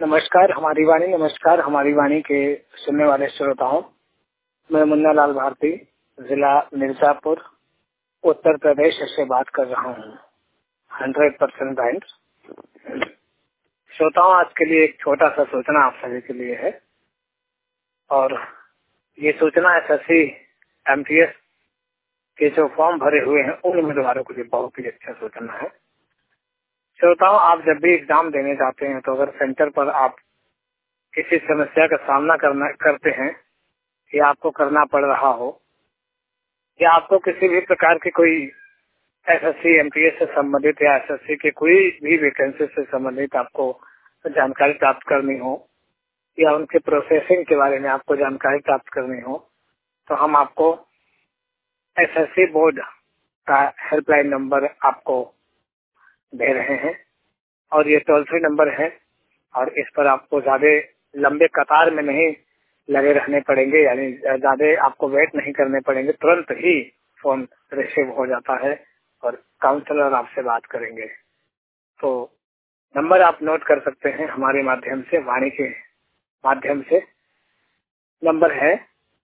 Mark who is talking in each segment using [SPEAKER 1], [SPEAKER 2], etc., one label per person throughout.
[SPEAKER 1] नमस्कार हमारी वाणी के सुनने वाले श्रोताओं, मैं मुन्ना लाल भारती, जिला मिर्जापुर, उत्तर प्रदेश से बात कर रहा हूँ। 100% बैंक। श्रोताओं, आज के लिए एक छोटा सा सूचना आप सभी के लिए है, और ये सूचना एसएससी एमटीएस के जो फॉर्म भरे हुए हैं उन उम्मीदवारों के लिए बहुत ही अच्छा सूचना है। श्रोताओं, आप जब भी एग्जाम देने जाते हैं तो अगर सेंटर पर आप किसी समस्या का सामना करते हैं या आपको करना पड़ रहा हो, या आपको किसी भी प्रकार की कोई एसएससी एमटीएस से संबंधित या एसएससी के कोई भी वैकेंसी से संबंधित आपको जानकारी प्राप्त करनी हो, या उनके प्रोसेसिंग के बारे में आपको जानकारी प्राप्त करनी हो, तो हम आपको एसएससी बोर्ड का हेल्पलाइन नंबर आपको दे रहे हैं, और ये टोल फ्री नंबर है, और इस पर आपको ज्यादा लंबे कतार में नहीं लगे रहने पड़ेंगे, यानी ज्यादा आपको वेट नहीं करने पड़ेंगे। तुरंत ही फोन रिसीव हो जाता है और काउंसलर आपसे बात करेंगे। तो नंबर आप नोट कर सकते हैं हमारे माध्यम से, वाणी के माध्यम से। नंबर है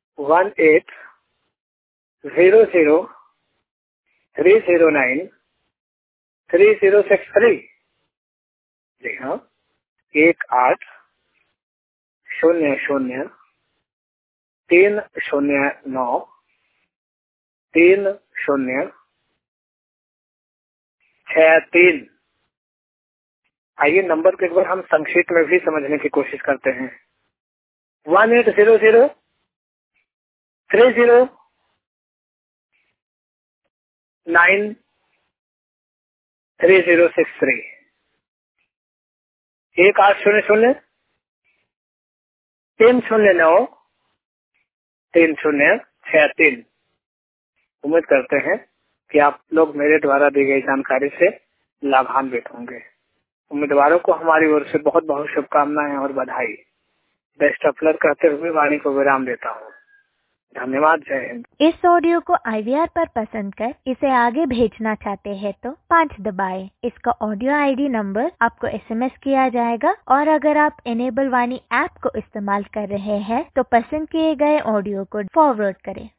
[SPEAKER 1] 1800-309-3063। जी हाँ, 1800-309-3063। आइए नंबर को एक बार हम संक्षिप्त में भी समझने की कोशिश करते हैं। 1800-309-3063। 1800-309-3063। उम्मीद करते हैं कि आप लोग मेरे द्वारा दी गई जानकारी से लाभान्वित होंगे। उम्मीदवारों को हमारी ओर से बहुत बहुत शुभकामनाएं और बधाई। बेस्ट ऑफ लक कहते हुए वाणी को विराम देता हूँ। धन्यवाद। जय हिंद।
[SPEAKER 2] इस ऑडियो को IVR पर पसंद कर इसे आगे भेजना चाहते हैं तो 5 दबाएं। इसका ऑडियो ID नंबर आपको SMS किया जाएगा, और अगर आप इनेबल वाणी ऐप को इस्तेमाल कर रहे हैं तो पसंद किए गए ऑडियो को फॉरवर्ड करें।